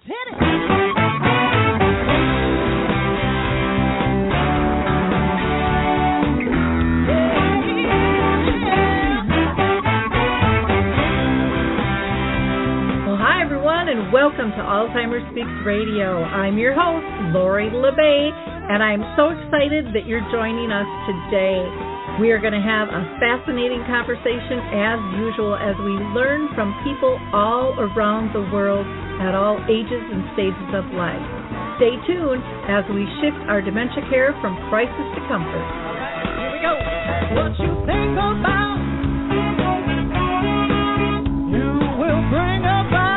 Hit it! And welcome to Alzheimer's Speaks Radio. I'm your host, Lori LeBay, and I'm so excited that you're joining us today. We are going to have a fascinating conversation as usual as we learn from people all around the world at all ages and stages of life. Stay tuned as we shift our dementia care from crisis to comfort. All right, here we go. What you think about, you will bring about.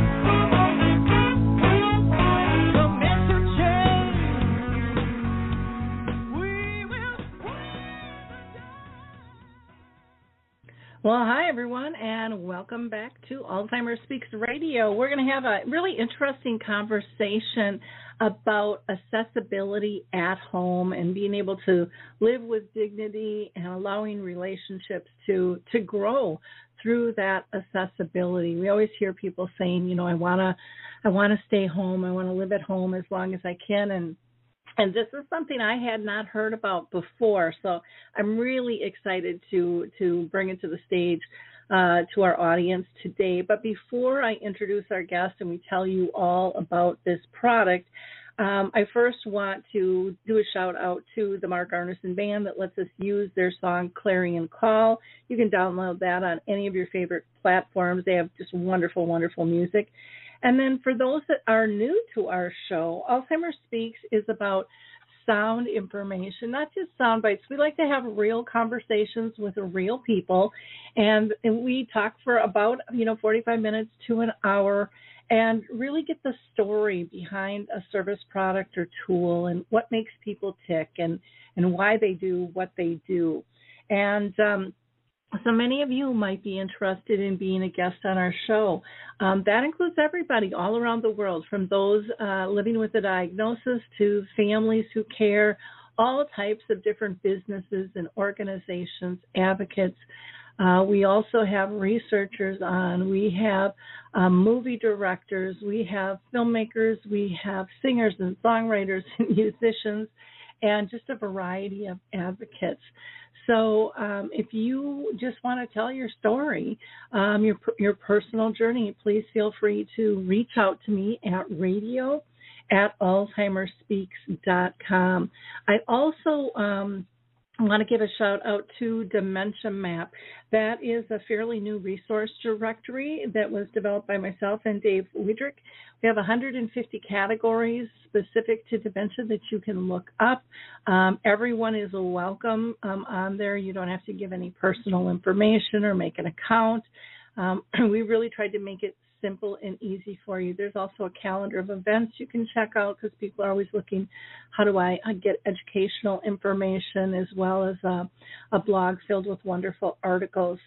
Well, hi, everyone, and welcome back to Alzheimer's Speaks Radio. We're going to have a really interesting conversation about accessibility at home and being able to live with dignity and allowing relationships to grow through that accessibility. We always hear people saying, you know, I want to stay home. I want to live at home as long as I can, and this is something I had not heard about before, so I'm really excited to bring it to the stage to our audience today. But before I introduce our guest and we tell you all about this product, I first want to do a shout-out to the Mark Arneson Band that lets us use their song Clarion Call. You can download that on any of your favorite platforms. They have just wonderful, wonderful music. And then for those that are new to our show, Alzheimer's Speaks is about sound information, not just sound bites. We like to have real conversations with real people, and we talk for about 45 minutes to an hour and really get the story behind a service, product, or tool and what makes people tick and why they do what they do. And so many of you might be interested in being a guest on our show. That includes everybody all around the world, from those living with a diagnosis to families who care, all types of different businesses and organizations, advocates. We also have researchers on. We have movie directors. We have filmmakers. We have singers and songwriters and musicians, and just a variety of advocates. So if you just want to tell your story, your personal journey, please feel free to reach out to me at radio@alzheimerspeaks.com. I also want to give a shout out to Dementia Map. That is a fairly new resource directory that was developed by myself and Dave Weidrich. We have 150 categories specific to dementia that you can look up. Everyone is welcome on there. You don't have to give any personal information or make an account. We really tried to make it simple and easy for you. There's also a calendar of events you can check out because people are always looking, how do I get educational information, as well as a blog filled with wonderful articles.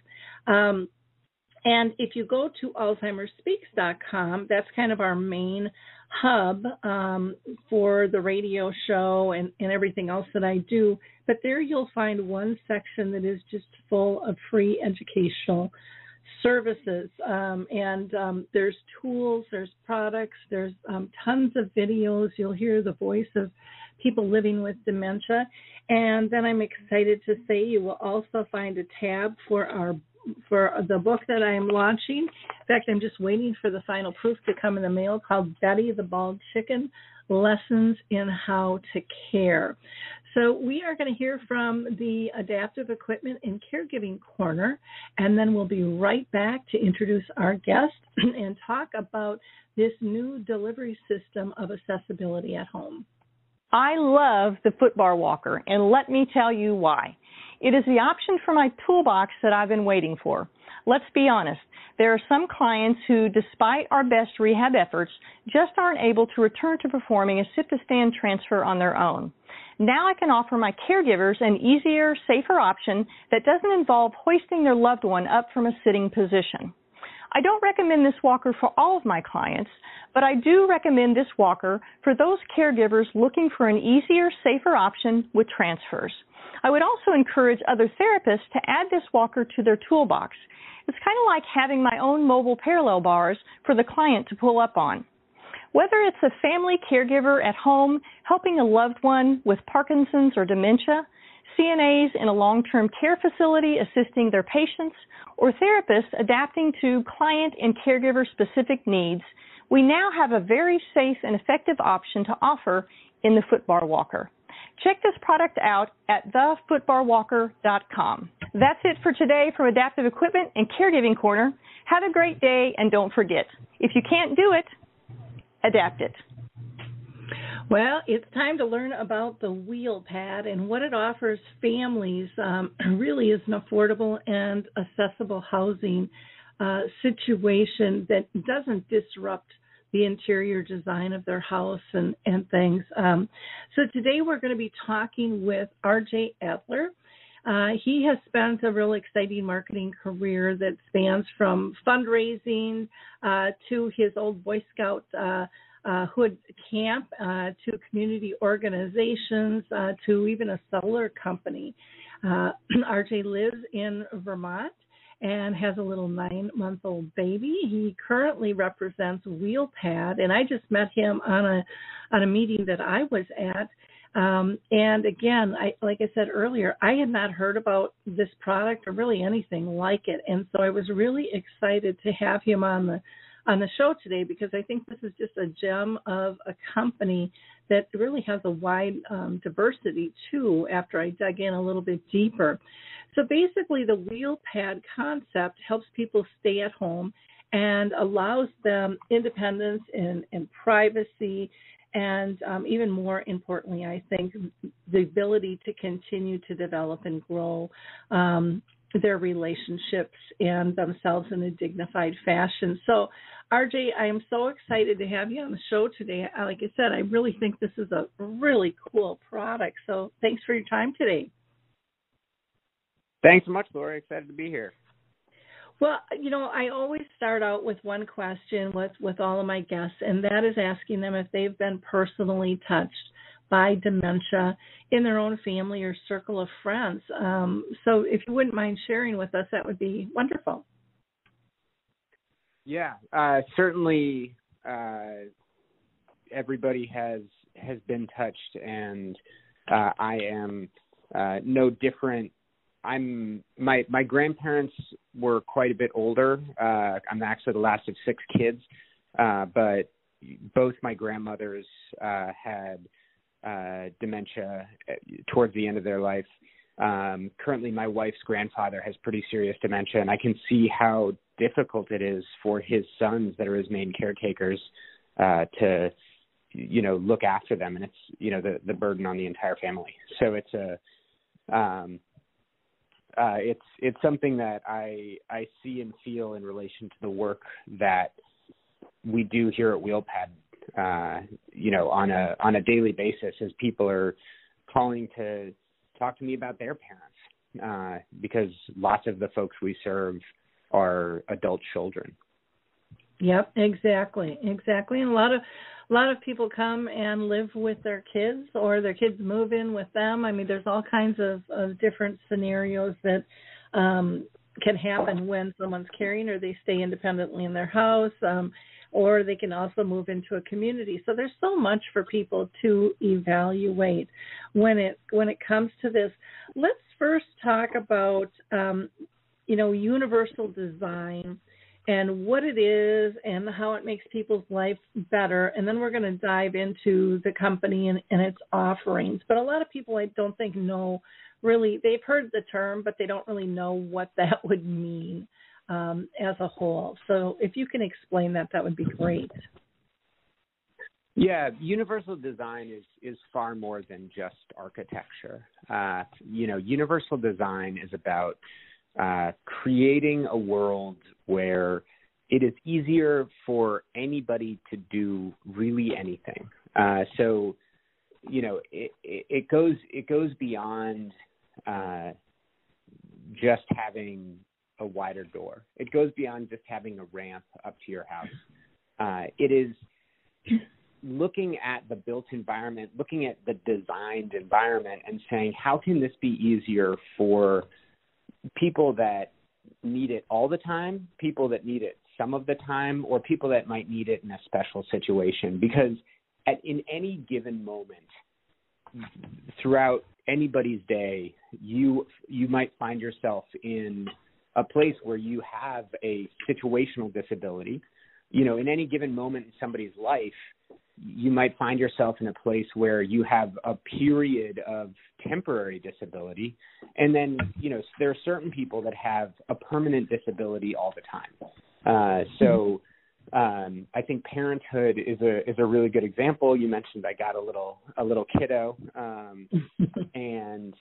And if you go to alzheimersspeaks.com, that's kind of our main hub for the radio show and everything else that I do. But there you'll find one section that is just full of free educational services, and there's tools, there's products, there's tons of videos. You'll hear the voice of people living with dementia. And then I'm excited to say you will also find a tab for the book that I am launching. In fact, I'm just waiting for the final proof to come in the mail, called Betty the Bald Chicken, Lessons in How to Care. So we are going to hear from the Adaptive Equipment and Caregiving Corner, and then we'll be right back to introduce our guest and talk about this new delivery system of accessibility at home. I love the footbar walker, and let me tell you why. It is the option for my toolbox that I've been waiting for. Let's be honest, there are some clients who, despite our best rehab efforts, just aren't able to return to performing a sit-to-stand transfer on their own. Now I can offer my caregivers an easier, safer option that doesn't involve hoisting their loved one up from a sitting position. I don't recommend this walker for all of my clients, but I do recommend this walker for those caregivers looking for an easier, safer option with transfers. I would also encourage other therapists to add this walker to their toolbox. It's kind of like having my own mobile parallel bars for the client to pull up on. Whether it's a family caregiver at home helping a loved one with Parkinson's or dementia, CNAs in a long-term care facility assisting their patients, or therapists adapting to client and caregiver-specific needs, we now have a very safe and effective option to offer in the Footbar Walker. Check this product out at thefootbarwalker.com. That's it for today from Adaptive Equipment and Caregiving Corner. Have a great day, and don't forget, if you can't do it, adapt it. Well, it's time to learn about the wheel pad and what it offers families. Really is an affordable and accessible housing situation that doesn't disrupt the interior design of their house and things. So today we're going to be talking with R.J. Adler. He has spent a really exciting marketing career that spans from fundraising to his old Boy Scout hood camp, to community organizations, to even a solar company. RJ lives in Vermont and has a little 9-month-old baby. He currently represents WheelPad, and I just met him on a meeting that I was at. And again, like I said earlier, I had not heard about this product or really anything like it, and so I was really excited to have him on the show today, because I think this is just a gem of a company that really has a wide diversity too, after I dug in a little bit deeper. So basically the WheelPad concept helps people stay at home and allows them independence and privacy, and even more importantly, I think, the ability to continue to develop and grow their relationships and themselves in a dignified fashion. So, RJ, I am so excited to have you on the show today. Like I said, I really think this is a really cool product. So thanks for your time today. Thanks so much, Laura. Excited to be here. Well, you know, I always start out with one question with all of my guests, and that is asking them if they've been personally touched by dementia in their own family or circle of friends. So if you wouldn't mind sharing with us, that would be wonderful. Yeah, certainly everybody has been touched, and I am no different. My grandparents were quite a bit older. I'm actually the last of 6 kids, but both my grandmothers had dementia towards the end of their life. Currently, my wife's grandfather has pretty serious dementia, and I can see how difficult it is for his sons that are his main caretakers to, look after them, and it's, the burden on the entire family. So it's something that I see and feel in relation to the work that we do here at WheelPad. On a daily basis, as people are calling to talk to me about their parents, because lots of the folks we serve are adult children. Yep, exactly. And a lot of people come and live with their kids, or their kids move in with them. I mean, there's all kinds of different scenarios that can happen when someone's caring, or they stay independently in their house. Or they can also move into a community. So there's so much for people to evaluate when it comes to this. Let's first talk about universal design and what it is and how it makes people's life better. And then we're going to dive into the company and its offerings. But a lot of people, I don't think, know really. They've heard the term, but they don't really know what that would mean as a whole. So if you can explain that would be great. Yeah, universal design is far more than just architecture. Universal design is about creating a world where it is easier for anybody to do really anything. It goes beyond just having a wider door. It goes beyond just having a ramp up to your house. It is looking at the built environment, looking at the designed environment and saying, how can this be easier for people that need it all the time, people that need it some of the time, or people that might need it in a special situation. Because in any given moment throughout anybody's day, you might find yourself in a place where you have a situational disability. In any given moment in somebody's life, you might find yourself in a place where you have a period of temporary disability. And then, there are certain people that have a permanent disability all the time. So I think parenthood is a really good example. You mentioned I got a little kiddo. And,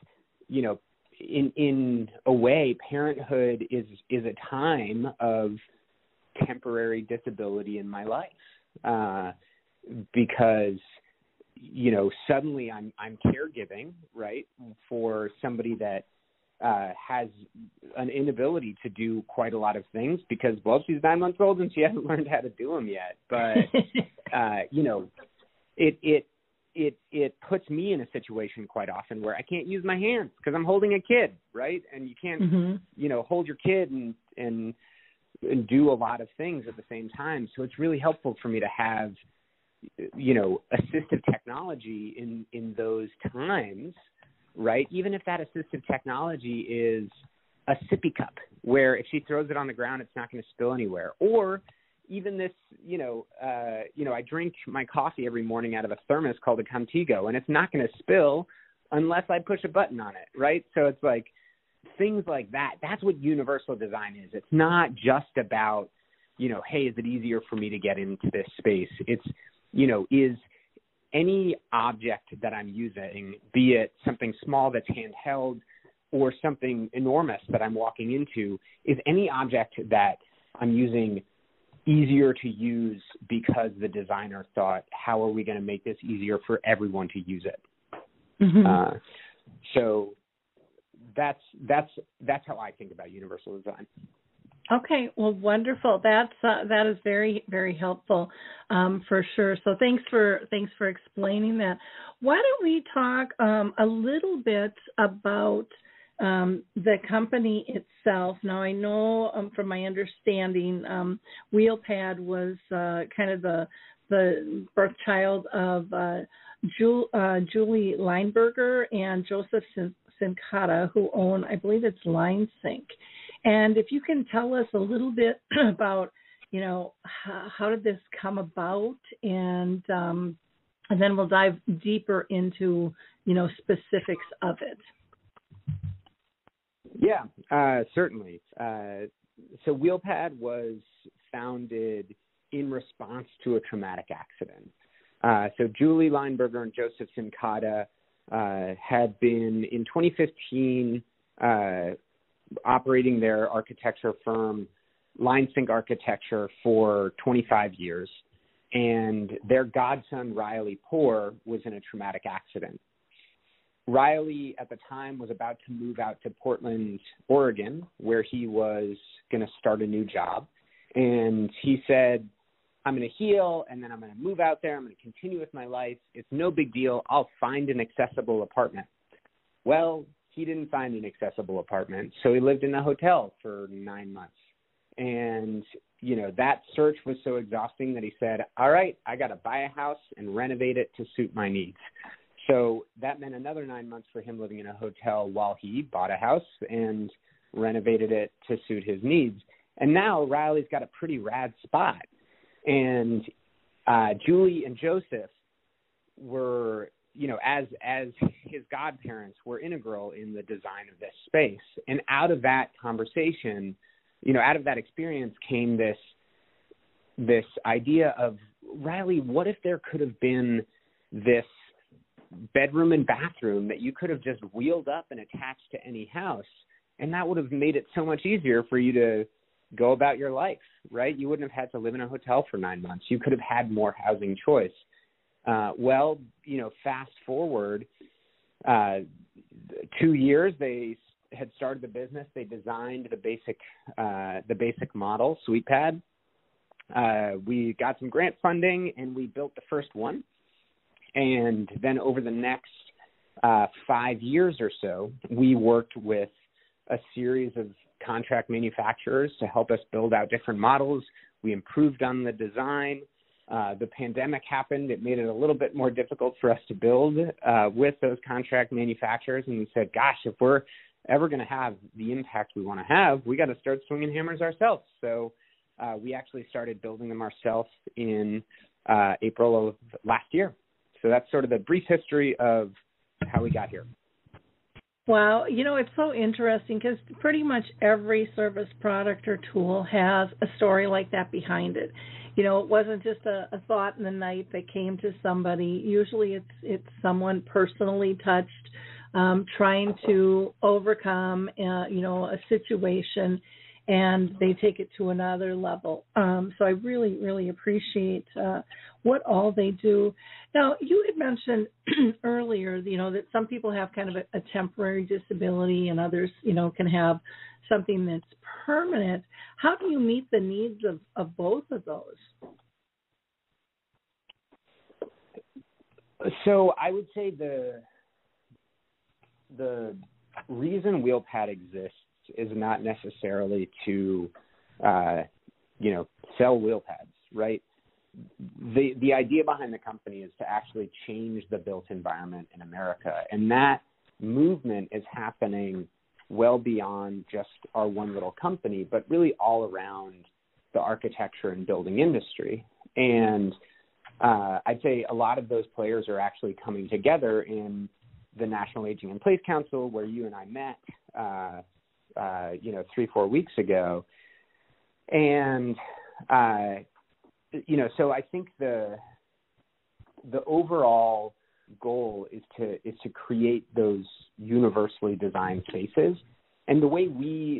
in a way, parenthood is a time of temporary disability in my life. Because, suddenly I'm caregiving, right, for somebody that has an inability to do quite a lot of things because, well, she's 9 months old and she hasn't learned how to do them yet. But, it puts me in a situation quite often where I can't use my hands because I'm holding a kid, right? And you can't, hold your kid and do a lot of things at the same time. So it's really helpful for me to have assistive technology in those times, right? Even if that assistive technology is a sippy cup where if she throws it on the ground, it's not going to spill anywhere. Or even this, I drink my coffee every morning out of a thermos called a Contigo, and it's not going to spill unless I push a button on it, right? So it's like things like that. That's what universal design is. It's not just about, hey, is it easier for me to get into this space? It's, is any object that I'm using, be it something small that's handheld or something enormous that I'm walking into, is any object that I'm using easier to use because the designer thought, how are we going to make this easier for everyone to use it? So that's how I think about universal design. Okay, well, wonderful. That is very, very helpful for sure. So thanks for explaining that. Why don't we talk a little bit about the company itself? Now, I know from my understanding, Wheelpad was kind of the birth child of Julie Lineberger and Joseph Cincotta, who own, I believe it's LineSync. And if you can tell us a little bit about, how did this come about, and then we'll dive deeper into, specifics of it. Yeah, certainly. So Wheelpad was founded in response to a traumatic accident. So Julie Lineberger and Joseph Cincotta had been in 2015 operating their architecture firm, LineSync Architecture, for 25 years. And their godson, Riley Poor, was in a traumatic accident. Riley, at the time, was about to move out to Portland, Oregon, where he was going to start a new job. And he said, I'm going to heal, and then I'm going to move out there. I'm going to continue with my life. It's no big deal. I'll find an accessible apartment. Well, he didn't find an accessible apartment, so he lived in a hotel for 9 months. And, that search was so exhausting that he said, all right, I got to buy a house and renovate it to suit my needs. So that meant another 9 months for him living in a hotel while he bought a house and renovated it to suit his needs. And now Riley's got a pretty rad spot. And Julie and Joseph were, as his godparents, were integral in the design of this space. And out of that conversation, out of that experience came this idea of, Riley, what if there could have been this bedroom and bathroom that you could have just wheeled up and attached to any house, and that would have made it so much easier for you to go about your life, right? You wouldn't have had to live in a hotel for 9 months. You could have had more housing choice. Fast forward 2 years, they had started the business. They designed the basic model, SweetPad. We got some grant funding, and we built the first one. And then over the next 5 years or so, we worked with a series of contract manufacturers to help us build out different models. We improved on the design. The pandemic happened. It made it a little bit more difficult for us to build with those contract manufacturers. And we said, gosh, if we're ever going to have the impact we want to have, we got to start swinging hammers ourselves. So we actually started building them ourselves in April of last year. So that's sort of the brief history of how we got here. Wow. It's so interesting because pretty much every service product or tool has a story like that behind it. It wasn't just a thought in the night that came to somebody. Usually it's someone personally touched, trying to overcome, a situation, and they take it to another level. So I really, really appreciate what all they do. Now, you had mentioned earlier, that some people have kind of a temporary disability and others, can have something that's permanent. How do you meet the needs of both of those? So I would say the reason WheelPad exists is not necessarily to, sell wheel pads, right? The idea behind the company is to actually change the built environment in America. And that movement is happening well beyond just our one little company, but really all around the architecture and building industry. And I'd say a lot of those players are actually coming together in the National Aging in Place Council, where you and I met, 3-4 weeks ago. And, so I think the overall goal is to create those universally designed spaces. And the way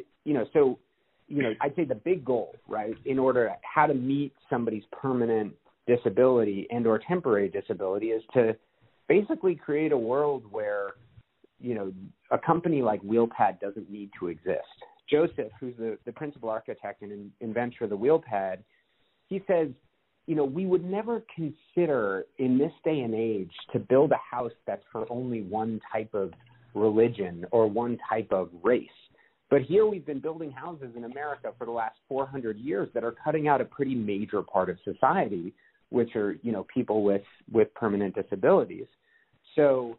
I'd say the big goal, right, in order how to meet somebody's permanent disability and or temporary disability is to basically create a world where, a company like WheelPad doesn't need to exist. Joseph, who's the principal architect and inventor of the WheelPad, he says, we would never consider in this day and age to build a house that's for only one type of religion or one type of race. But here we've been building houses in America for the last 400 years that are cutting out a pretty major part of society, which are, people with permanent disabilities. So,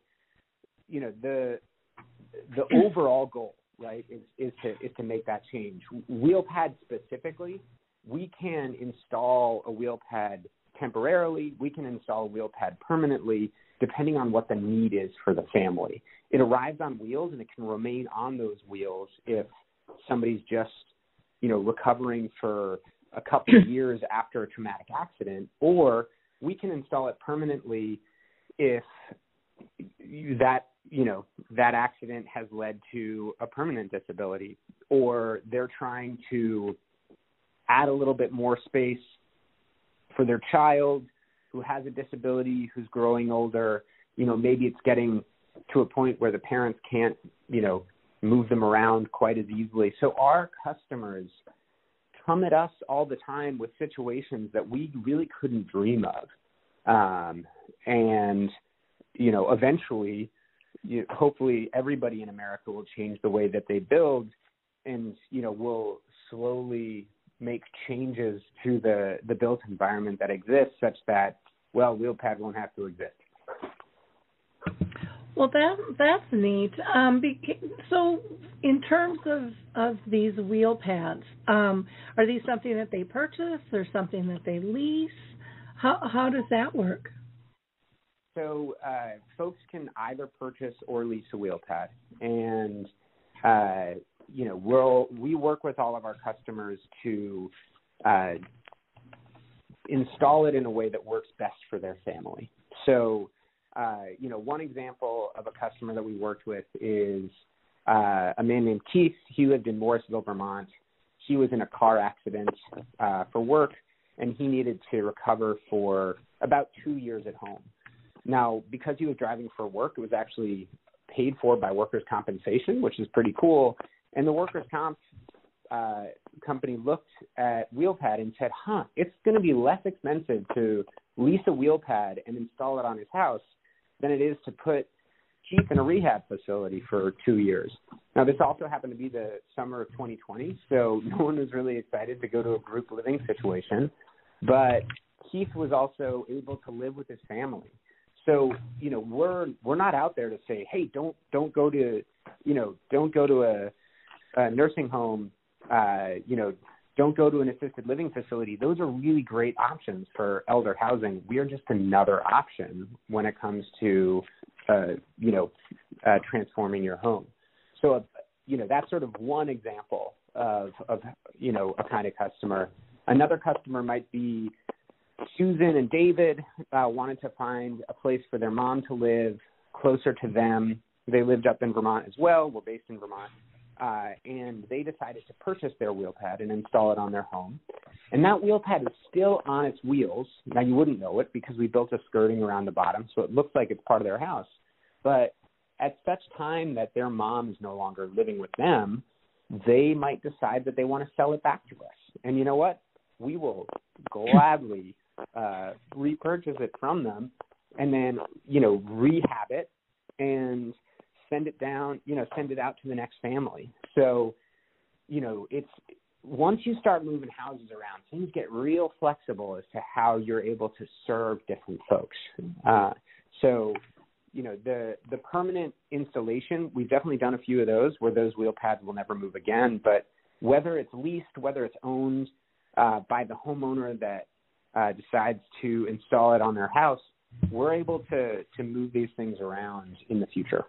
the overall goal, right, is to make that change. WheelPad specifically, we can install a WheelPad temporarily. We can install a WheelPad permanently, depending on what the need is for the family. It arrives on wheels, and it can remain on those wheels if somebody's just, recovering for a couple of years after a traumatic accident, or we can install it permanently if that accident has led to a permanent disability, or they're trying to add a little bit more space for their child who has a disability, who's growing older. Maybe it's getting to a point where the parents can't, move them around quite as easily. So our customers come at us all the time with situations that we really couldn't dream of. Eventually, hopefully everybody in America will change the way that they build, and, we'll slowly make changes to the built environment that exists such that, WheelPad won't have to exist. Well, that's neat. So in terms of these WheelPads, are these something that they purchase or something that they lease? How does that work? So folks can either purchase or lease a WheelPad. And, we work with all of our customers to install it in a way that works best for their family. So, one example of a customer that we worked with is a man named Keith. He lived in Morrisville, Vermont. He was in a car accident for work, and he needed to recover for about 2 years at home. Now, because he was driving for work, it was actually paid for by workers' compensation, which is pretty cool. And the workers' comp company looked at WheelPad and said, it's going to be less expensive to lease a WheelPad and install it on his house than it is to put Keith in a rehab facility for 2 years. Now, this also happened to be the summer of 2020, so no one was really excited to go to a group living situation. But Keith was also able to live with his family. So, you know, we're not out there to say, hey, don't go to, you know, don't go to a nursing home, you know, don't go to an assisted living facility. Those are really great options for elder housing. We are just another option when it comes to, you know, transforming your home. So, you know, that's sort of one example of, you know, a kind of customer. Another customer might be Susan and David wanted to find a place for their mom to live closer to them. They lived up in Vermont as well. We're based in Vermont. And they decided to purchase their wheel pad and install it on their home. And that wheel pad is still on its wheels. Now, you wouldn't know it because we built a skirting around the bottom, so it looks like it's part of their house. But at such time that their mom is no longer living with them, they might decide that they want to sell it back to us. And you know what? We will gladly repurchase it from them and then, you know, rehab it and send it down, you know, send it out to the next family. So, you know, it's once you start moving houses around, things get real flexible as to how you're able to serve different folks. So, you know, the permanent installation, we've definitely done a few of those where those wheel pads will never move again. But whether it's leased, whether it's owned by the homeowner that decides to install it on their house, we're able to move these things around in the future.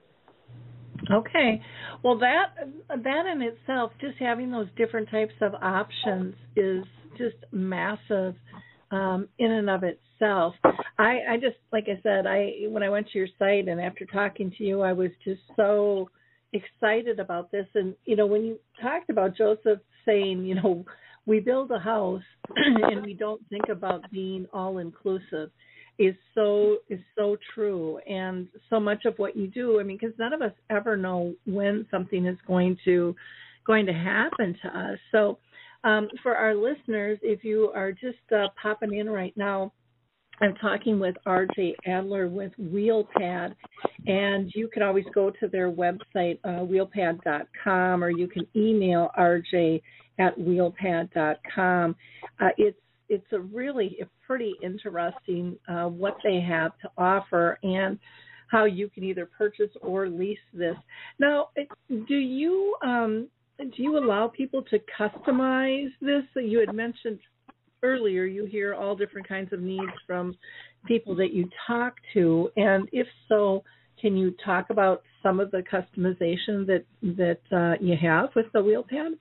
Okay. Well, that in itself, just having those different types of options is just massive in and of itself. I just, like I said, when I went to your site and after talking to you, I was just so excited about this. And, you know, when you talked about Joseph saying, you know, we build a house and we don't think about being all-inclusive, is so true. And so much of what you do, I mean, because none of us ever know when something is going to happen to us. So for our listeners, if you are just popping in right now, I'm talking with RJ Adler with WheelPad, and you can always go to their website, wheelpad.com, or you can email RJ at wheelpad.com. It's a really pretty interesting what they have to offer and how you can either purchase or lease this. Now, do you allow people to customize this? So you had mentioned earlier you hear all different kinds of needs from people that you talk to, and if so, can you talk about some of the customization that you have with the WheelPad?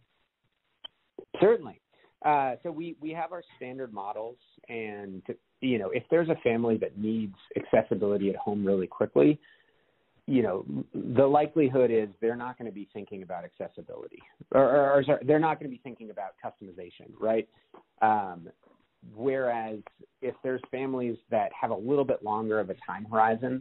Certainly. So we have our standard models, and, you know, if there's a family that needs accessibility at home really quickly, you know, the likelihood is they're not going to be thinking about accessibility or sorry, they're not going to be thinking about customization, right? Whereas if there's families that have a little bit longer of a time horizon,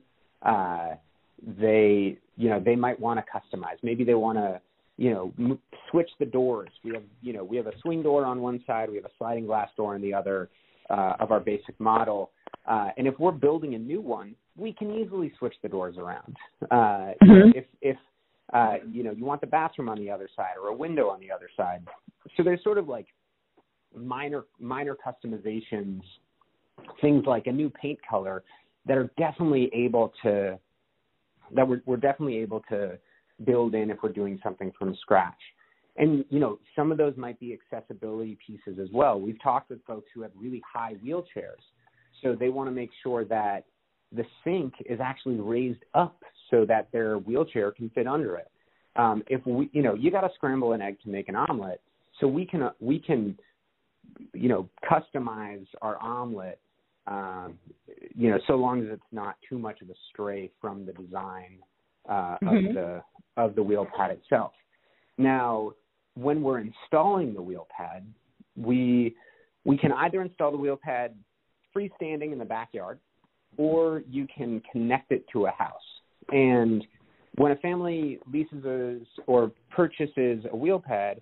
they might want to customize. Maybe they want to, you know, switch the doors. We have a swing door on one side, we have a sliding glass door on the other of our basic model. And if we're building a new one, we can easily switch the doors around. If you know, you want the bathroom on the other side or a window on the other side. So there's sort of like minor customizations, things like a new paint color that are definitely able to, that we're definitely able to build in if we're doing something from scratch. And, you know, some of those might be accessibility pieces as well. We've talked with folks who have really high wheelchairs, so they want to make sure that the sink is actually raised up so that their wheelchair can fit under it. If we, you know, you got to scramble an egg to make an omelet, so we can, you know, customize our omelet, you know, so long as it's not too much of a stray from the design of the wheel pad itself. Now, when we're installing the wheel pad, we can either install the wheel pad freestanding in the backyard, or you can connect it to a house. And when a family leases or purchases a wheel pad,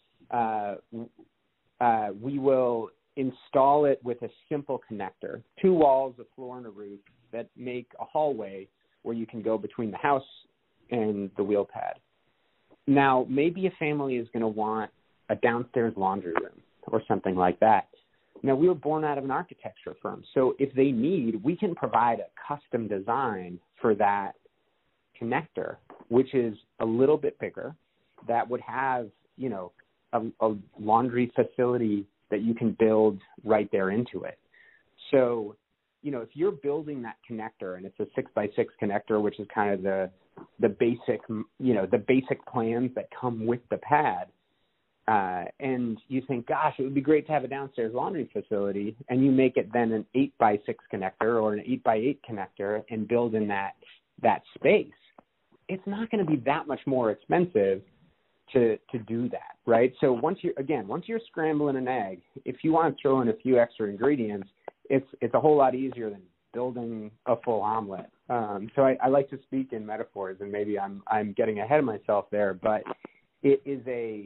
we will install it with a simple connector, 2 walls, a floor, and a roof that make a hallway where you can go between the house and the wheel pad. Now, maybe a family is going to want a downstairs laundry room or something like that. Now, we were born out of an architecture firm, so if they need, we can provide a custom design for that connector, which is a little bit bigger, that would have, you know, a laundry facility that you can build right there into it. So, you know, if you're building that connector and it's a 6x6 connector, which is kind of the basic, you know, the basic plans that come with the pad, and you think, gosh, it would be great to have a downstairs laundry facility, and you make it then an 8x6 connector or an 8x8 connector and build in that space, it's not going to be that much more expensive to do that, right? So once you're scrambling an egg, if you want to throw in a few extra ingredients, it's a whole lot easier than building a full omelet. So I like to speak in metaphors, and maybe I'm getting ahead of myself there, but it is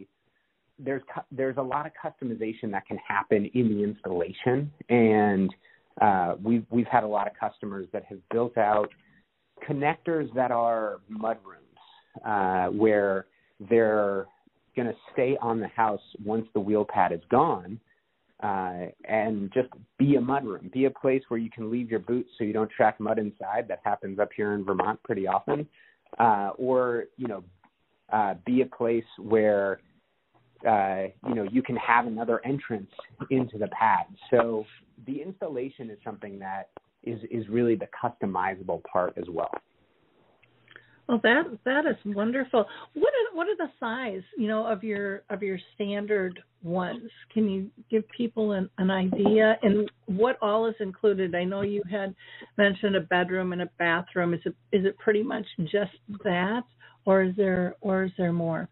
there's a lot of customization that can happen in the installation, and we've had a lot of customers that have built out connectors that are mudrooms, where they're going to stay on the house once the wheel pad is gone, and just be a mudroom, be a place where you can leave your boots so you don't track mud inside. That happens up here in Vermont pretty often. Or, you know, be a place where, you know, you can have another entrance into the pad. So the installation is something that is really the customizable part as well. Well, that is wonderful. What are the size, you know, of your standard ones? Can you give people an idea? And what all is included? I know you had mentioned a bedroom and a bathroom. Is it pretty much just that, or is there more?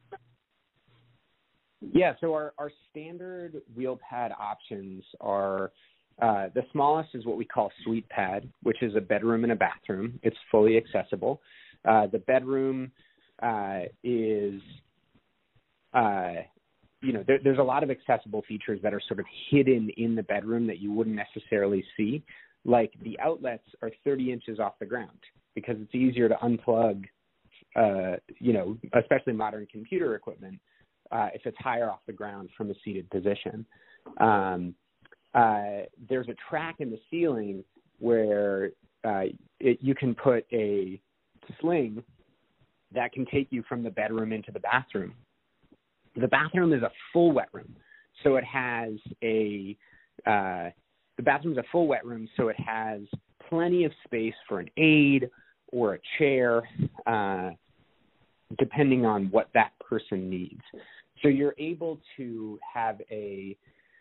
Yeah, so our standard wheel pad options are the smallest is what we call suite pad, which is a bedroom and a bathroom. It's fully accessible. The bedroom is, you know, there's a lot of accessible features that are sort of hidden in the bedroom that you wouldn't necessarily see. Like the outlets are 30 inches off the ground because it's easier to unplug, you know, especially modern computer equipment, if it's higher off the ground from a seated position. There's a track in the ceiling where you can put a sling that can take you from the bedroom into the bathroom. The bathroom is a full wet room, so it has the bathroom is a full wet room, so it has plenty of space for an aid or a chair, depending on what that person needs. So you're able to have a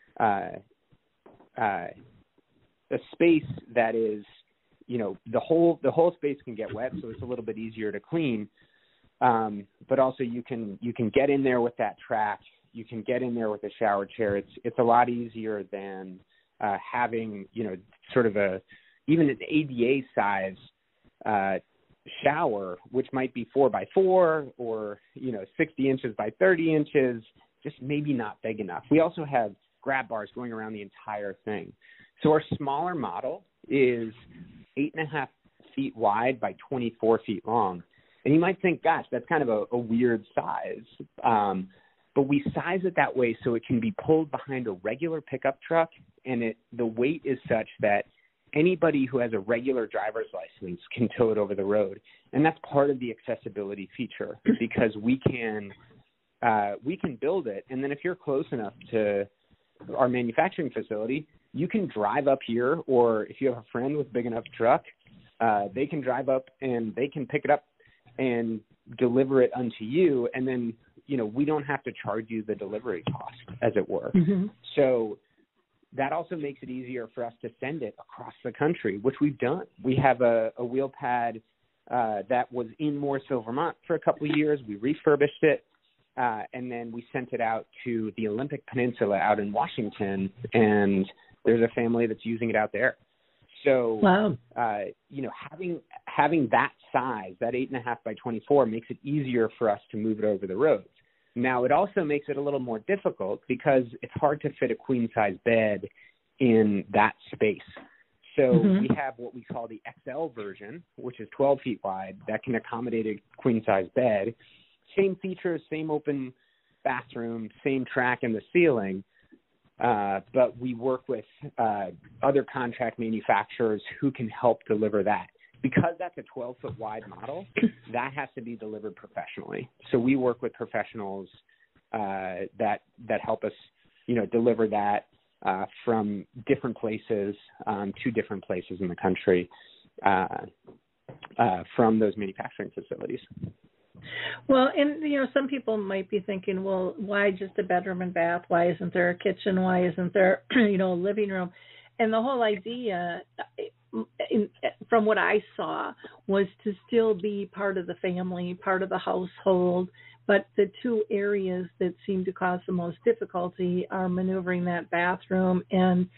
space that is, you know, the whole space can get wet, so it's a little bit easier to clean. But also you can get in there with that track. You can get in there with a shower chair. It's a lot easier than having, you know, sort of even an ADA size shower, which might be 4x4 or, you know, 60 inches by 30 inches, just maybe not big enough. We also have grab bars going around the entire thing. So our smaller model is 8.5 feet wide by 24 feet long. And you might think, gosh, that's kind of a weird size. But we size it that way so it can be pulled behind a regular pickup truck, and the weight is such that anybody who has a regular driver's license can tow it over the road. And that's part of the accessibility feature, because we can build it, and then if you're close enough to our manufacturing facility, you can drive up here, or if you have a friend with a big enough truck, they can drive up and they can pick it up and deliver it unto you, and then, you know, we don't have to charge you the delivery cost, as it were. Mm-hmm. So that also makes it easier for us to send it across the country, which we've done. We have a wheel pad that was in Morrisville, Vermont for a couple of years. We refurbished it, and then we sent it out to the Olympic Peninsula out in Washington, and there's a family that's using it out there. So, wow. You know, having that size, that 8.5 by 24, makes it easier for us to move it over the roads. Now, it also makes it a little more difficult because it's hard to fit a queen-size bed in that space. So we have what we call the XL version, which is 12 feet wide, that can accommodate a queen-size bed. Same features, same open bathroom, same track in the ceiling, but we work with other contract manufacturers who can help deliver that. Because that's a 12-foot wide model, that has to be delivered professionally. So we work with professionals that help us, deliver that from different places to different places in the country from those manufacturing facilities. Well, and some people might be thinking, well, why just a bedroom and bath? Why isn't there a kitchen? Why isn't there, a living room? And the whole idea, from what I saw, was to still be part of the family, part of the household. But the two areas that seem to cause the most difficulty are maneuvering that bathroom and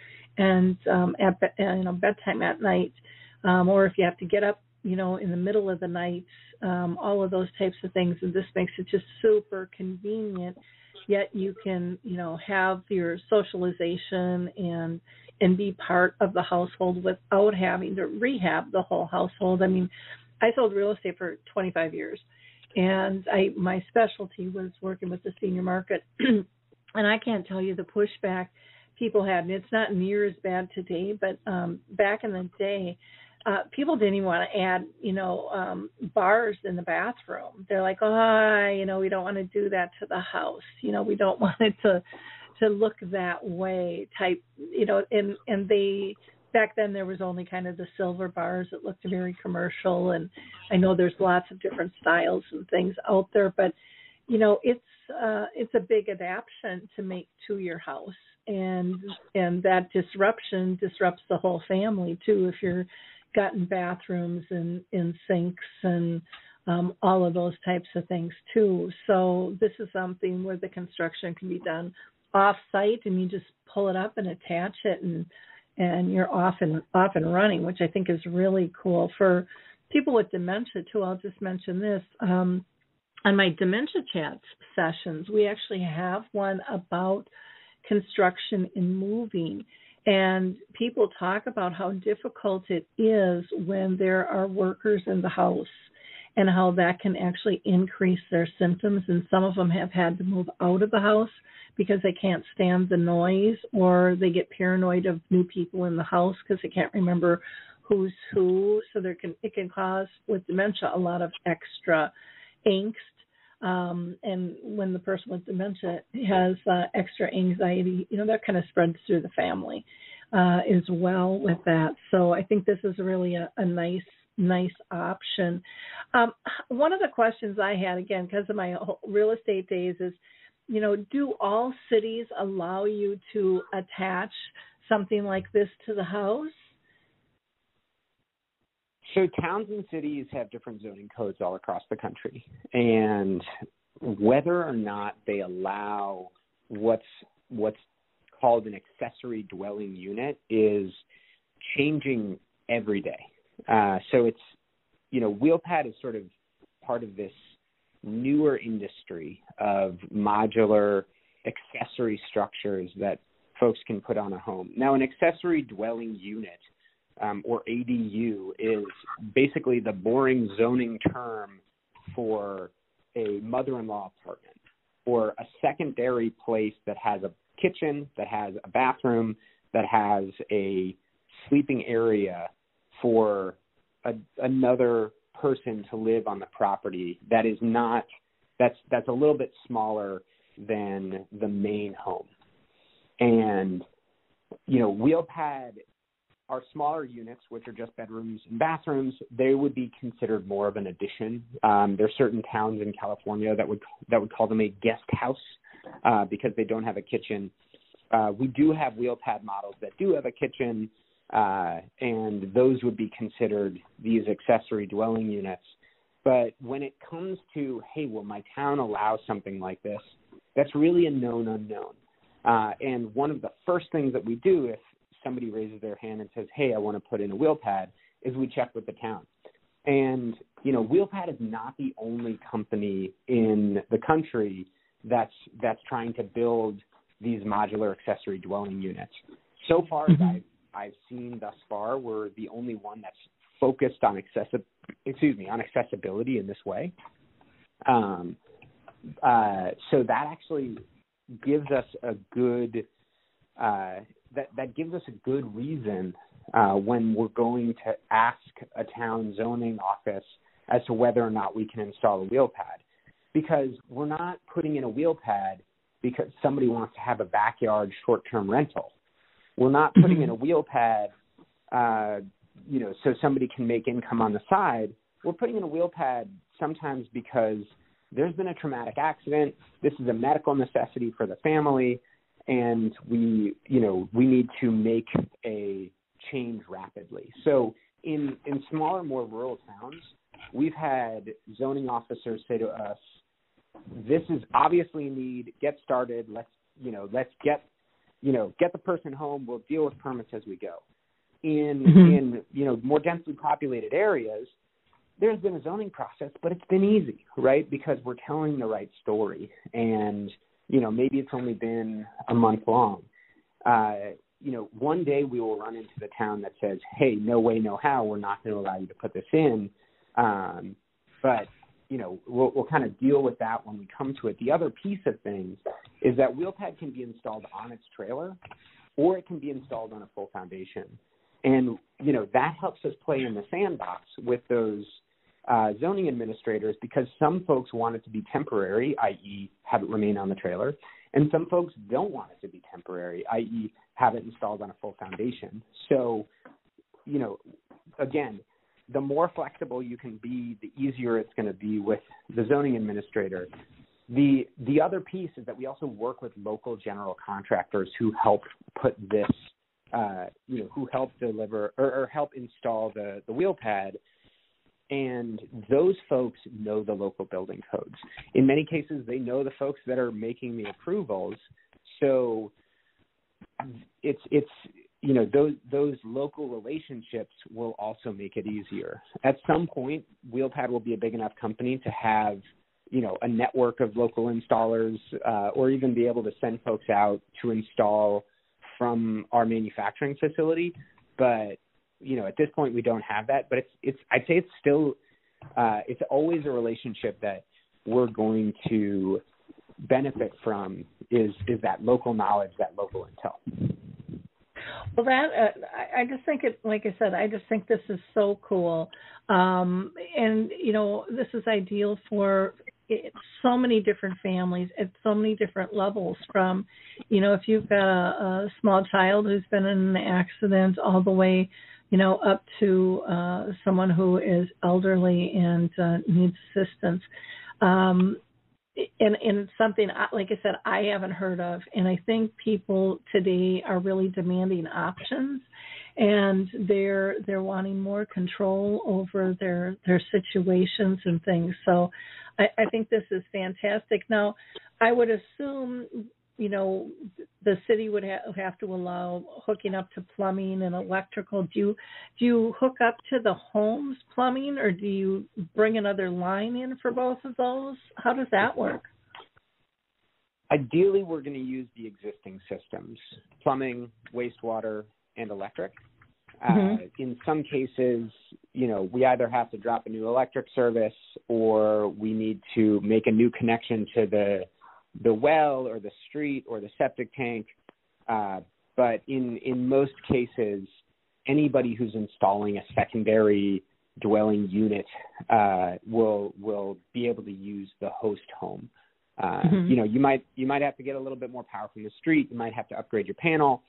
at bedtime at night, or if you have to get up, in the middle of the night, all of those types of things. And this makes it just super convenient. Yet you can, have your socialization and be part of the household without having to rehab the whole household. I mean, I sold real estate for 25 years, and my specialty was working with the senior market. And I can't tell you the pushback people had. And it's not near as bad today, but back in the day, people didn't even want to add, bars in the bathroom. They're like, we don't want to do that to the house. We don't want it to look that way type, and they, back then there was only kind of the silver bars that looked very commercial. And I know there's lots of different styles and things out there, but, it's a big adaptation to make to your house. And that disruption disrupts the whole family too. If you're gotten bathrooms and sinks and all of those types of things too. So this is something where the construction can be done off-site, and you just pull it up and attach it, and you're off and running, which I think is really cool for people with dementia too. I'll just mention this. On my dementia chat sessions, we actually have one about construction and moving. And people talk about how difficult it is when there are workers in the house and how that can actually increase their symptoms. And some of them have had to move out of the house because they can't stand the noise, or they get paranoid of new people in the house because they can't remember who's who. So it can cause, with dementia, a lot of extra angst. And when the person with dementia has extra anxiety, that kind of spreads through the family as well with that. So I think this is really a nice option. One of the questions I had, again, because of my real estate days, is, do all cities allow you to attach something like this to the house? So towns and cities have different zoning codes all across the country, and whether or not they allow what's called an accessory dwelling unit is changing every day. So it's, Wheelpad is sort of part of this newer industry of modular accessory structures that folks can put on a home. Now, an accessory dwelling unit, or ADU, is basically the boring zoning term for a mother-in-law apartment, or a secondary place that has a kitchen, that has a bathroom, that has a sleeping area for another person to live on the property that is not, that's a little bit smaller than the main home. And, Wheelpad, our smaller units, which are just bedrooms and bathrooms, they would be considered more of an addition. There are certain towns in California that would call them a guest house because they don't have a kitchen. We do have Wheelpad models that do have a kitchen, and those would be considered these accessory dwelling units. But when it comes to, hey, will my town allow something like this, that's really a known unknown. And one of the first things that we do if somebody raises their hand and says, hey, I want to put in a Wheelpad, is we check with the town. And, Wheelpad is not the only company in the country that's trying to build these modular accessory dwelling units. So far as I've seen thus far, we're the only one that's focused on accessibility in this way. So that actually gives us a good that gives us a good reason when we're going to ask a town zoning office as to whether or not we can install a wheel pad, because we're not putting in a wheel pad because somebody wants to have a backyard short-term rental. We're not putting in a wheel pad, so somebody can make income on the side. We're putting in a wheel pad sometimes because there's been a traumatic accident. This is a medical necessity for the family, and we need to make a change rapidly. So in smaller, more rural towns, we've had zoning officers say to us, "This is obviously a need. Get started. Let's get the person home. We'll deal with permits as we go." In more densely populated areas, there's been a zoning process, but it's been easy, right? Because we're telling the right story, and maybe it's only been a month long. One day we will run into the town that says, "Hey, no way, no how, we're not going to allow you to put this in." But we'll kind of deal with that when we come to it. The other piece of things is that wheelpad can be installed on its trailer, or it can be installed on a full foundation. And, that helps us play in the sandbox with those zoning administrators, because some folks want it to be temporary, i.e. have it remain on the trailer, and some folks don't want it to be temporary, i.e. have it installed on a full foundation. So, again, the more flexible you can be, the easier it's going to be with the zoning administrator. The other piece is that we also work with local general contractors who help put this, who help deliver or help install the wheel pad. And those folks know the local building codes. In many cases, they know the folks that are making the approvals. So those local relationships will also make it easier. At some point, Wheelpad will be a big enough company to have, a network of local installers, or even be able to send folks out to install from our manufacturing facility. But, at this point we don't have that. But I'd say it's still, it's always a relationship that we're going to benefit from is that local knowledge, that local intel. Well, I just think like I said, I just think this is so cool. And, this is ideal for so many different families at so many different levels, from, if you've got a small child who's been in an accident, all the way, up to someone who is elderly and needs assistance. And it's something, like I said, I haven't heard of. And I think people today are really demanding options, and they're wanting more control over their situations and things. So I think this is fantastic. Now, I would assume, the city would have to allow hooking up to plumbing and electrical. Do you hook up to the home's plumbing, or do you bring another line in for both of those? How does that work? Ideally, we're going to use the existing systems: plumbing, wastewater, and electric. In some cases, we either have to drop a new electric service, or we need to make a new connection to the well or the street or the septic tank. But in most cases, anybody who's installing a secondary dwelling unit will be able to use the host home. You might have to get a little bit more power from the street. You might have to upgrade your panel.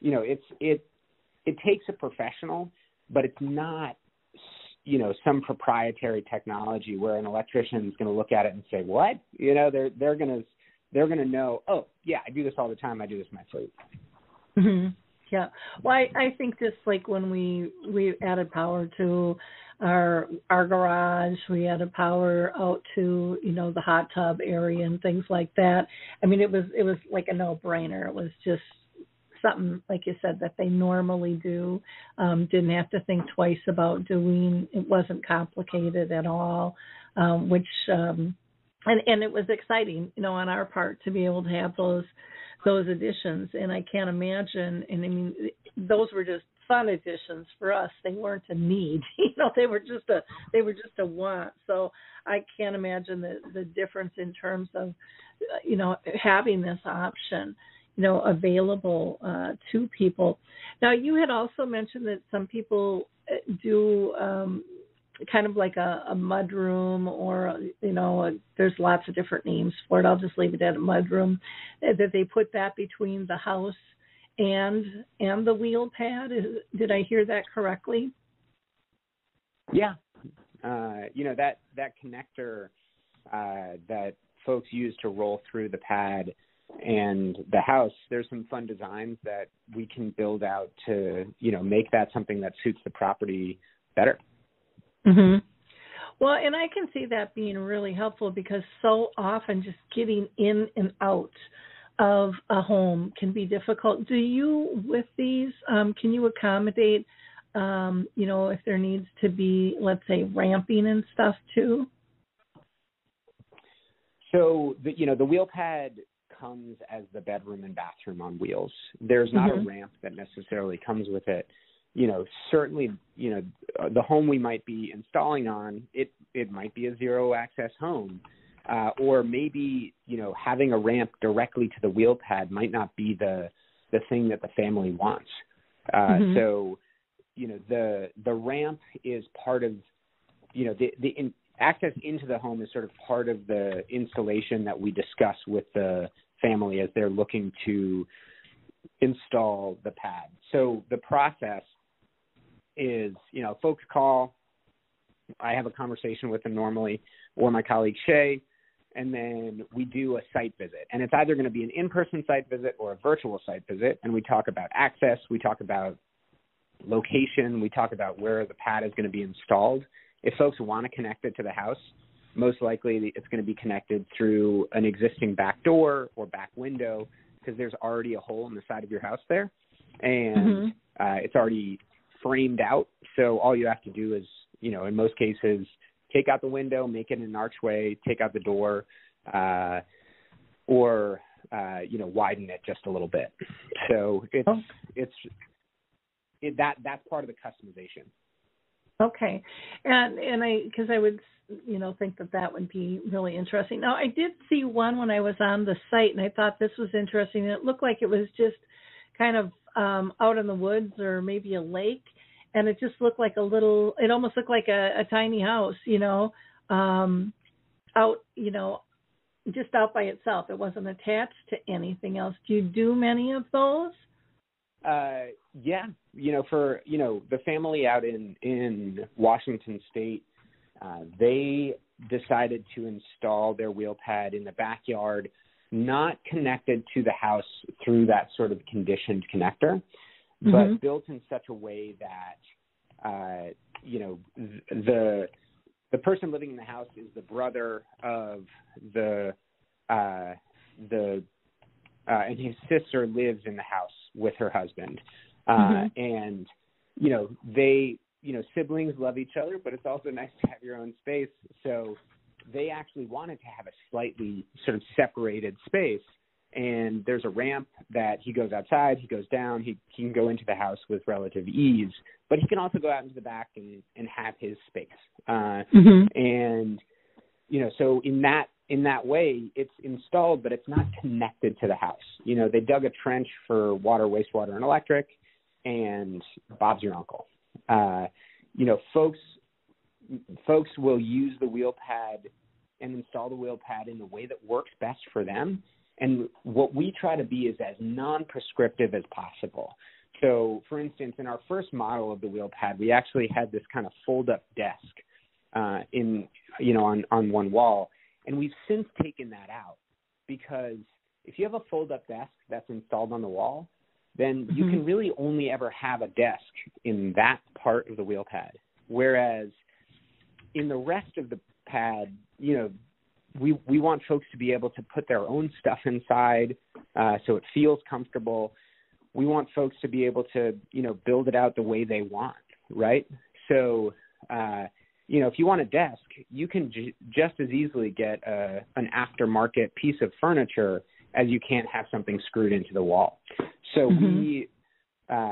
It takes a professional, but it's not, some proprietary technology where an electrician is going to look at it and say, "What?" They're going to know, "Oh, yeah, I do this all the time. I do this in my sleep." Mm-hmm. Yeah. Well, I think just like when we added power to our garage, we added power out to, the hot tub area and things like that. I mean, it was like a no-brainer. It was just something, like you said, that they normally do. Didn't have to think twice about doing. It wasn't complicated at all, which and it was exciting, on our part to be able to have those additions. And I can't imagine. And I mean, those were just fun additions for us. They weren't a need, they were just a want. So I can't imagine the difference in terms of, having this option, available to people. Now, you had also mentioned that some people do kind of like a mud room, or there's lots of different names for it. I'll just leave it at a mud room. That they put that between the house and the wheel pad. Did I hear that correctly? Yeah, that connector that folks use to roll through the pad and the house. There's some fun designs that we can build out to make that something that suits the property better. Mm-hmm. Well, and I can see that being really helpful, because so often just getting in and out of a home can be difficult. Do you, with these, can you accommodate, if there needs to be, let's say, ramping and stuff too? So, the wheel pad comes as the bedroom and bathroom on wheels. There's not a ramp that necessarily comes with it. Certainly, the home we might be installing on, it might be a zero access home, or maybe, having a ramp directly to the wheel pad might not be the thing that the family wants. So, the ramp is part of, the access into the home is sort of part of the installation that we discuss with the family as they're looking to install the pad. So the process is, folks call, I have a conversation with them normally, or my colleague Shay, and then we do a site visit. And it's either going to be an in-person site visit or a virtual site visit, and we talk about access, we talk about location, we talk about where the pad is going to be installed. If folks want to connect it to the house, most likely it's going to be connected through an existing back door or back window, because there's already a hole in the side of your house there, and it's already framed out. So all you have to do is, in most cases, take out the window, make it an archway, take out the door, or widen it just a little bit. So that's part of the customization. Okay, and because I would think that would be really interesting. Now, I did see one when I was on the site, and I thought this was interesting. It looked like it was just kind of out in the woods or maybe a lake, and it just looked like it almost looked like a tiny house, out, just out by itself. It wasn't attached to anything else. Do you do many of those? Yeah, for, the family out in Washington State, they decided to install their wheel pad in the backyard, not connected to the house through that sort of conditioned connector, but built in such a way that, the person living in the house is the brother of and his sister lives in the house with her husband. And, they, siblings love each other, but it's also nice to have your own space. So they actually wanted to have a slightly sort of separated space. And there's a ramp that he goes outside, he goes down, he can go into the house with relative ease, but he can also go out into the back and have his space. And, so in that way, it's installed, but it's not connected to the house. They dug a trench for water, wastewater, and electric, and Bob's your uncle. Folks will use the wheel pad and install the wheel pad in the way that works best for them. And what we try to be is as non-prescriptive as possible. So, for instance, in our first model of the wheel pad, we actually had this kind of fold-up desk on one wall. And we've since taken that out, because if you have a fold-up desk that's installed on the wall, then you can really only ever have a desk in that part of the wheel pad. Whereas in the rest of the pad, we want folks to be able to put their own stuff inside, so it feels comfortable. We want folks to be able to, build it out the way they want, right? So, if you want a desk, you can just as easily get an aftermarket piece of furniture as you can't have something screwed into the wall. So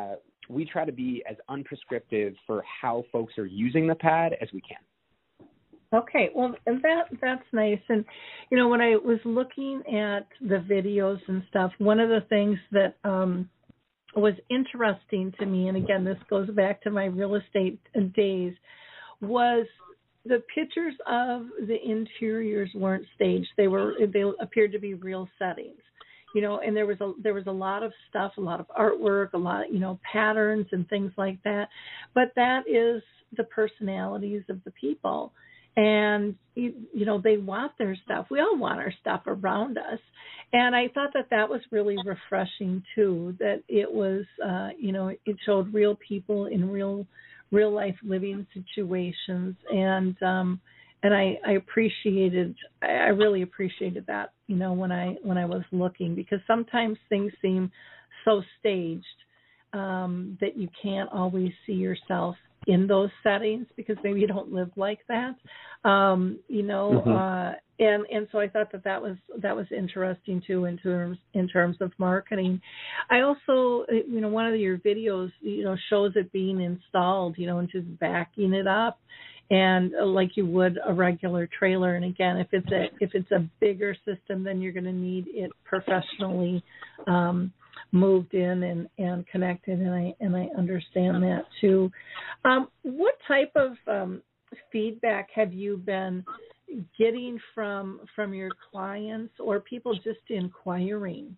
we try to be as unprescriptive for how folks are using the pad as we can. Okay, well, and that's nice. And, you know, when I was looking at the videos and stuff, one of the things that was interesting to me, and again, this goes back to my real estate days, was the pictures of the interiors weren't staged. They appeared to be real settings. You know, and there was a lot of stuff, a lot of artwork, a lot, you know, patterns and things like that. But that is the personalities of the people. And, you know, they want their stuff. We all want our stuff around us. And I thought that was really refreshing, too, that it was, you know, it showed real people in real life living situations. And I really appreciated that, you know, when I was looking, because sometimes things seem so staged that you can't always see yourself in those settings because maybe you don't live like that, you know. Mm-hmm. And so I thought that was interesting too in terms of marketing. I also, you know, one of your videos, you know, shows it being installed, you know, and just backing it up, and like you would a regular trailer. And again, if it's a bigger system, then you're going to need it professionally moved in and connected, and I understand that too. What type of feedback have you been getting from your clients or people just inquiring?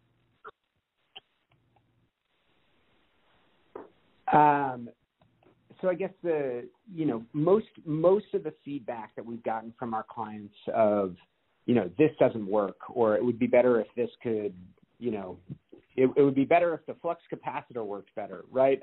So I guess most of the feedback that we've gotten from our clients of, you know, this doesn't work, or it would be better if this could, you know, it would be better if the flux capacitor worked better, right?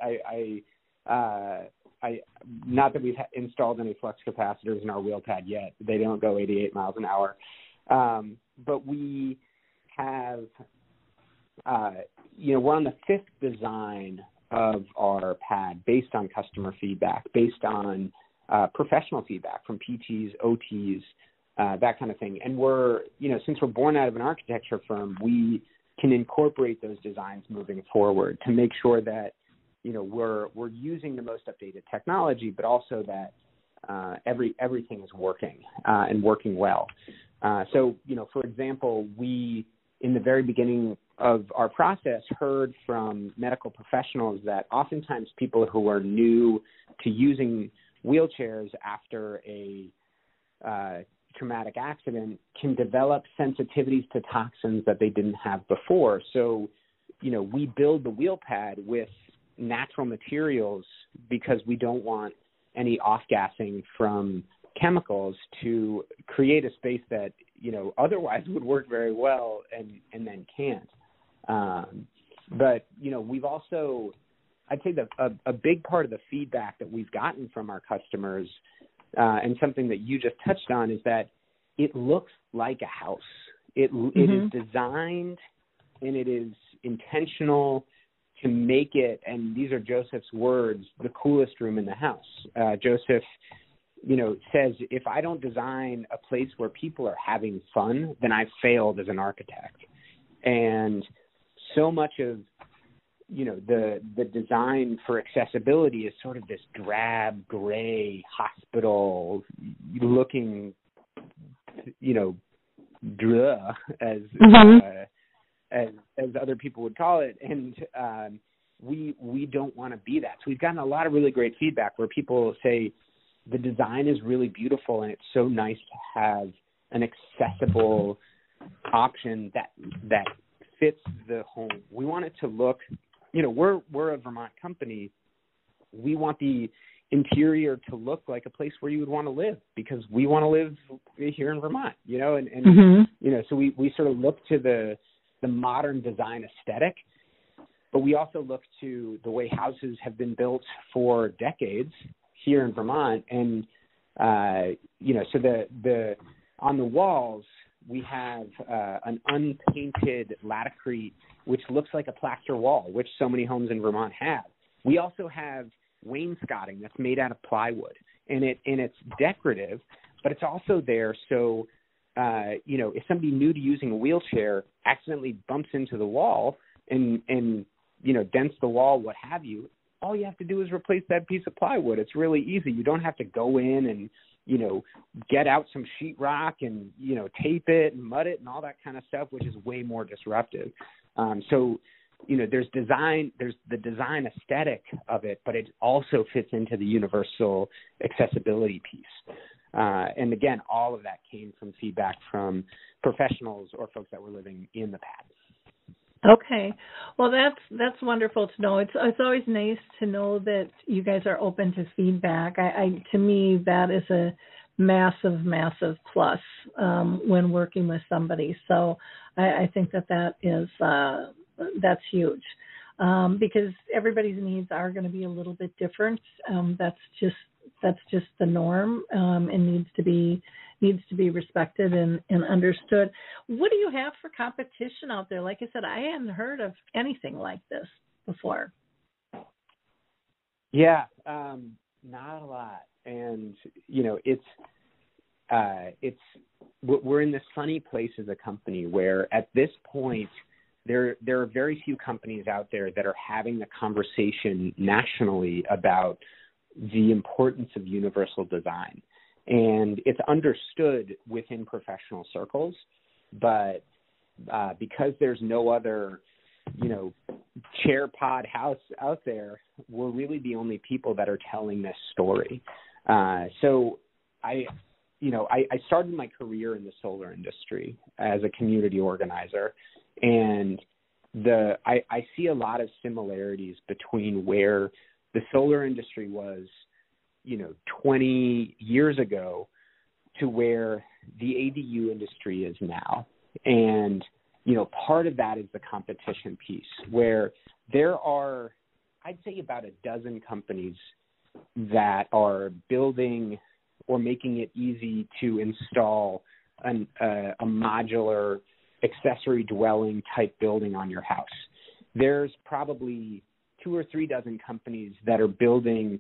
I not that we've installed any flux capacitors in our wheel pad yet. They don't go 88 miles an hour. But we have, you know, we're on the 5th design of our pad based on customer feedback, based on professional feedback from PTs, OTs, that kind of thing. And we're, you know, since we're born out of an architecture firm, we can incorporate those designs moving forward to make sure that, you know, we're using the most updated technology, but also that everything is working and working well. So, you know, for example, we, in the very beginning of our process, heard from medical professionals that oftentimes people who are new to using wheelchairs after a traumatic accident can develop sensitivities to toxins that they didn't have before. So, you know, we build the wheel pad with natural materials because we don't want any off-gassing from chemicals to create a space that, you know, otherwise would work very well and then can't. But, you know, we've also, I'd say that a big part of the feedback that we've gotten from our customers and something that you just touched on is that it looks like a house. It is designed and it is intentional to make it, and these are Joseph's words, the coolest room in the house. Joseph, you know, says, if I don't design a place where people are having fun, then I've failed as an architect. And so much of, you know, the design for accessibility is sort of this drab, gray, hospital-looking, you know, as other people would call it, and we don't want to be that. So we've gotten a lot of really great feedback where people say the design is really beautiful and it's so nice to have an accessible option that fits the home. We want it to look, you know, we're a Vermont company. We want the interior to look like a place where you would want to live because we want to live here in Vermont, you know, and you know, so we sort of look to the modern design aesthetic, but we also look to the way houses have been built for decades here in Vermont. And, you know, so the on the walls, we have an unpainted Laticrete, which looks like a plaster wall, which so many homes in Vermont have. We also have wainscoting that's made out of plywood, and it's decorative, but it's also there so you know, if somebody new to using a wheelchair accidentally bumps into the wall and you know, dents the wall, what have you, all you have to do is replace that piece of plywood. It's really easy. You don't have to go in and, get out some sheetrock and, tape it and mud it and all that kind of stuff, which is way more disruptive. There's the design aesthetic of it, but it also fits into the universal accessibility piece. And again, all of that came from feedback from professionals or folks that were living in the pad. Okay. Well, that's wonderful to know. It's always nice to know that you guys are open to feedback. To me, that is a massive plus when working with somebody. So I think that is that's huge because everybody's needs are going to be a little bit different. That's just the norm and needs to be respected and understood. What do you have for competition out there? Like I said, I hadn't heard of anything like this before. Yeah, not a lot. And, we're in this funny place as a company where at this point, there are very few companies out there that are having the conversation nationally about the importance of universal design. And it's understood within professional circles, but because there's no other, chair pod house out there, we're really the only people that are telling this story. So I started my career in the solar industry as a community organizer, and I see a lot of similarities between where the solar industry was 20 years ago to where the ADU industry is now. And, part of that is the competition piece where there are, I'd say about a dozen companies that are building or making it easy to install a modular accessory dwelling type building on your house. There's probably 2 or 3 dozen companies that are building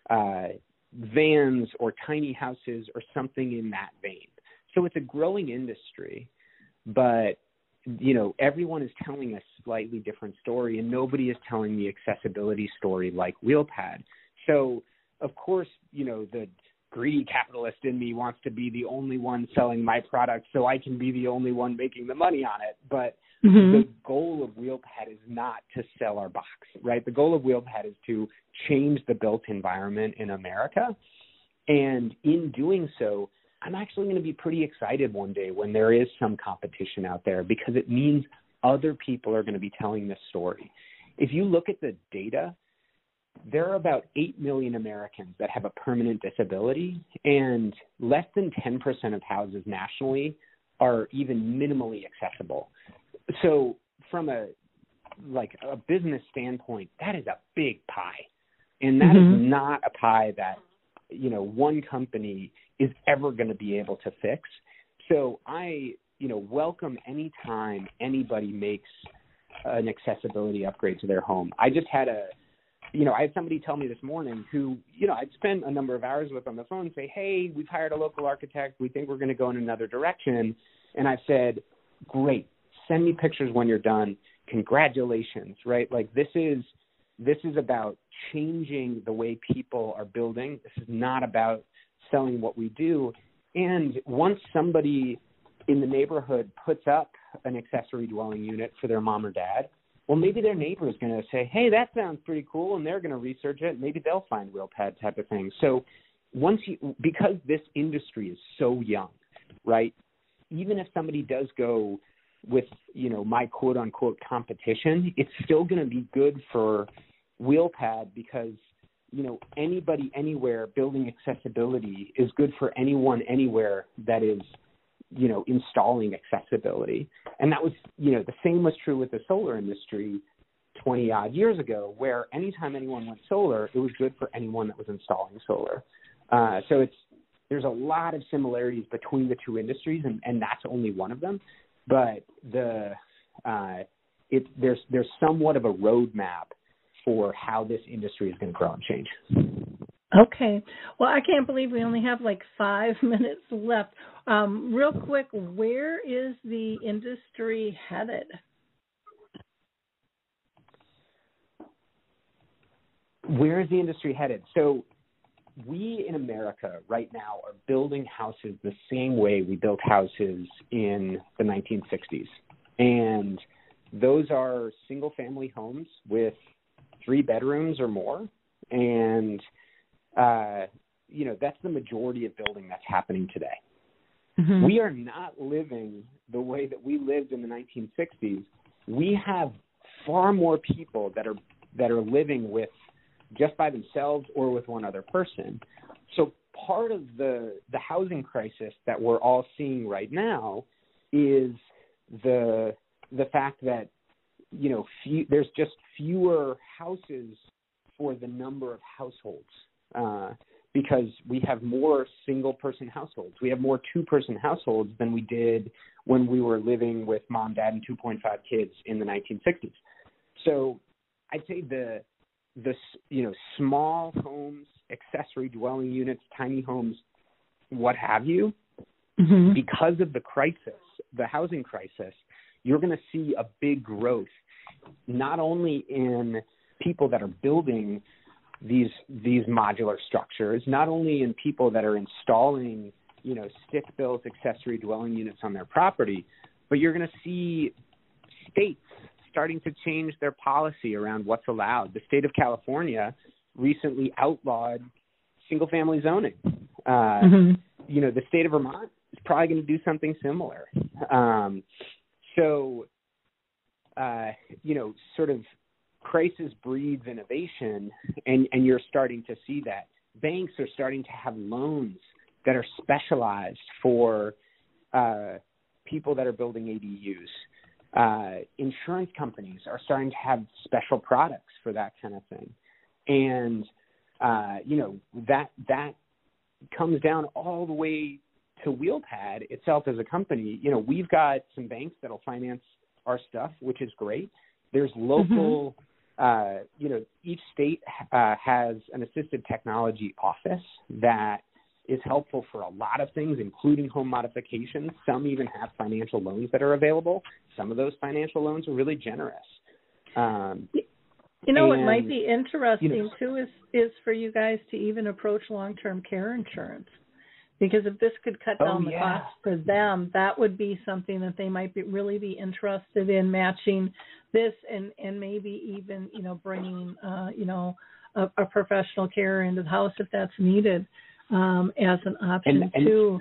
vans or tiny houses or something in that vein. So it's a growing industry, but, everyone is telling a slightly different story, and nobody is telling the accessibility story like Wheelpad. So, of course, the greedy capitalist in me wants to be the only one selling my product so I can be the only one making the money on it. But the goal of Wheelpad is not to sell our box, right? The goal of Wheelpad is to change the built environment in America. And in doing so, I'm actually going to be pretty excited one day when there is some competition out there, because it means other people are going to be telling this story. If you look at the data, there are about 8 million Americans that have a permanent disability, and less than 10% of houses nationally are even minimally accessible. So from a business standpoint, that is a big pie. And that is not a pie that, one company is ever going to be able to fix. So I, welcome any time anybody makes an accessibility upgrade to their home. I just had I had somebody tell me this morning who, I'd spent a number of hours with on the phone and say, hey, we've hired a local architect. We think we're going to go in another direction. And I said, great, send me pictures when you're done. Congratulations, right? Like this is about changing the way people are building. This is not about selling what we do. And once somebody in the neighborhood puts up an accessory dwelling unit for their mom or dad, well, maybe their neighbor is going to say, hey, that sounds pretty cool, and they're going to research it. Maybe they'll find Wheelpad type of thing. So because this industry is so young, right, even if somebody does go with, my quote-unquote competition, it's still going to be good for Wheelpad because, anybody anywhere building accessibility is good for anyone anywhere that is, installing accessibility. And that was, the same was true with the solar industry 20 odd years ago, where anytime anyone went solar, it was good for anyone that was installing solar. So there's a lot of similarities between the two industries, and that's only one of them. But there's somewhat of a roadmap for how this industry is going to grow and change. Okay. Well, I can't believe we only have 5 minutes left. Real quick, where is the industry headed? where is the industry headed? So we in America right now are building houses the same way we built houses in the 1960s. And those are single-family homes with 3 bedrooms or more. And, that's the majority of building that's happening today. Mm-hmm. We are not living the way that we lived in the 1960s. We have far more people that are living with just by themselves or with one other person. So part of the housing crisis that we're all seeing right now is the fact that there's just fewer houses for the number of households because we have more single-person households. We have more 2-person households than we did when we were living with mom, dad, and 2.5 kids in the 1960s. So I'd say the small homes, accessory dwelling units, tiny homes, what have you, mm-hmm. because of the crisis, the housing crisis, you're going to see a big growth, not only in people that are building these modular structures, not only in people that are installing, stick-built accessory dwelling units on their property, but you're going to see states starting to change their policy around what's allowed. The state of California recently outlawed single-family zoning. Mm-hmm. The state of Vermont is probably going to do something similar. Sort of crisis breeds innovation, and you're starting to see that. Banks are starting to have loans that are specialized for people that are building ADUs. Insurance companies are starting to have special products for that kind of thing. And, that comes down all the way to Wheelpad itself as a company. We've got some banks that'll finance our stuff, which is great. There's local, each state has an assisted technology office that is helpful for a lot of things, including home modifications. Some even have financial loans that are available. Some of those financial loans are really generous. What might be interesting, too, is for you guys to even approach long-term care insurance. Because if this could cut down the cost for them, that would be something that they might really be interested in, matching this and maybe even, bringing, a professional carer into the house if that's needed as an option, too.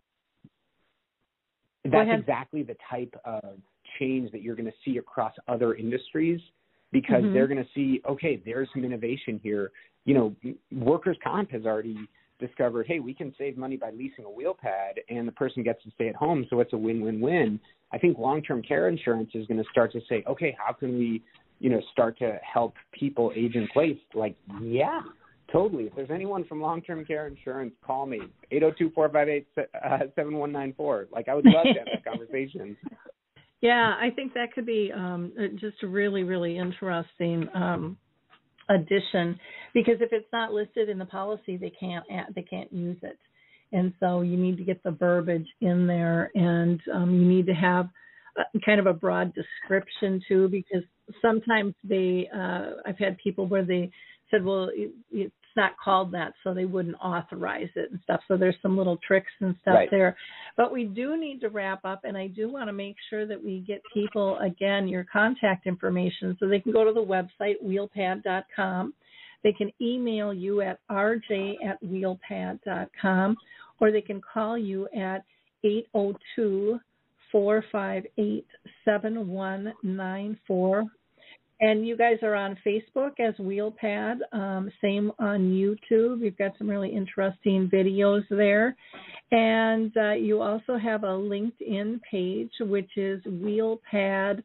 That's exactly the type of change that you're going to see across other industries, because they're going to see, okay, there's some innovation here. Workers' comp has already discovered, hey, we can save money by leasing a Wheelpad and the person gets to stay at home, so it's a win-win-win. I think long-term care insurance is going to start to say, okay, how can we, start to help people age in place? Like, yeah, totally. If there's anyone from long-term care insurance, call me, 802-458-7194. Like, I would love to have that conversation. Yeah, I think that could be just a really, really interesting addition, because if it's not listed in the policy, they can't use it, and so you need to get the verbiage in there, and you need to have kind of a broad description too, because sometimes I've had people where they said, well, it's not called that, so they wouldn't authorize it and stuff. So there's some little tricks and stuff there. But we do need to wrap up, and I do want to make sure that we get people, again, your contact information, so they can go to the website, wheelpad.com. They can email you at rj@wheelpad.com, or they can call you at 802-458-7194. And you guys are on Facebook as Wheelpad, same on YouTube. You've got some really interesting videos there. And you also have a LinkedIn page, which is Wheelpad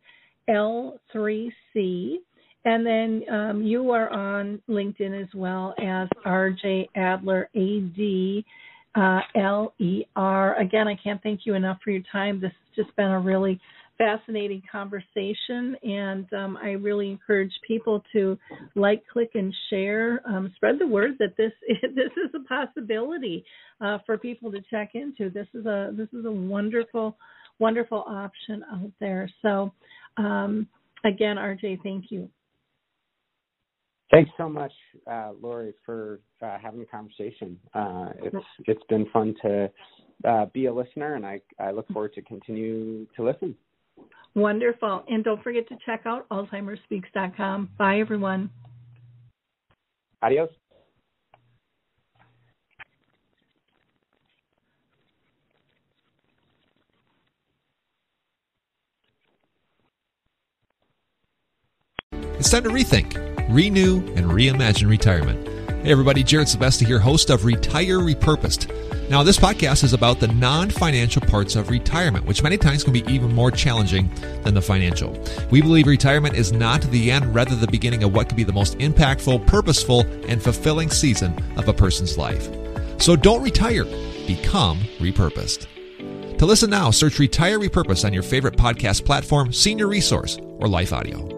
L3C. And then you are on LinkedIn as well as RJ Adler, ADLER. Again, I can't thank you enough for your time. This has just been a really fascinating conversation, and I really encourage people to like, click, and share. Spread the word that this is a possibility for people to check into. This is a wonderful, wonderful option out there. So, again, RJ, thank you. Thanks so much, Lori, for having the conversation. It's been fun to be a listener, and I look forward to continue to listen. Wonderful. And don't forget to check out AlzheimerSpeaks.com. Bye, everyone. Adios. It's time to rethink, renew, and reimagine retirement. Hey everybody, Jared Sebesta here, host of Retire Repurposed. Now this podcast is about the non-financial parts of retirement, which many times can be even more challenging than the financial. We believe retirement is not the end, rather the beginning of what could be the most impactful, purposeful, and fulfilling season of a person's life. So don't retire, become repurposed. To listen now, search Retire Repurposed on your favorite podcast platform, Senior Resource, or Life Audio.